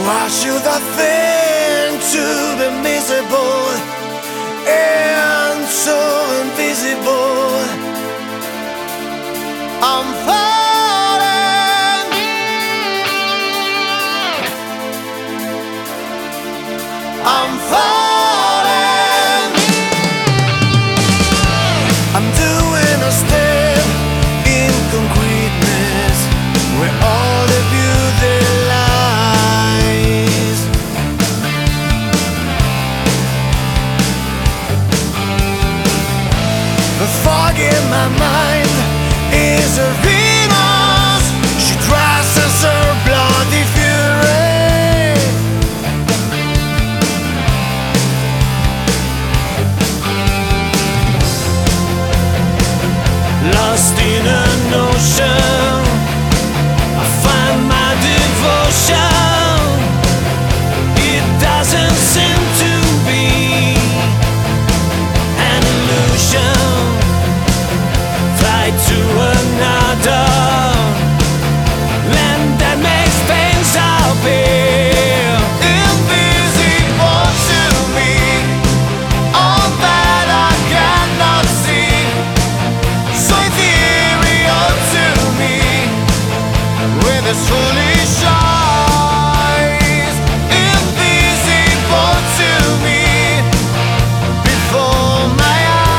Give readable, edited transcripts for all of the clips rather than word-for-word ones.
Why should I think to be miserable and so invisible? I'm falling, I'm falling. I'm doing a step in concreteness where all the beauty lies. The fog in my mind is a Venus. She dresses her bloody fury. Lost in an ocean, I find my devotion. It doesn't seem to be an illusion. Fly to another land that makes things appear invisible to me, all that I cannot see, so ethereal to me, with its foolish eyes, invisible to me, before my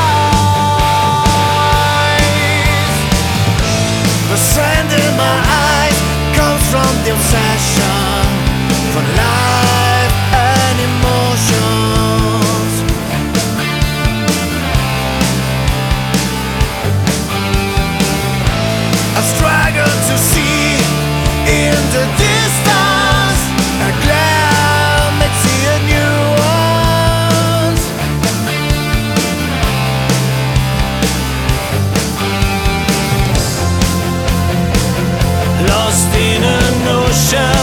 eyes. The sand in my eyes comes from the obsession for life and emotions. I struggle to see in the distance a clarity and nuance. Lost in an ocean,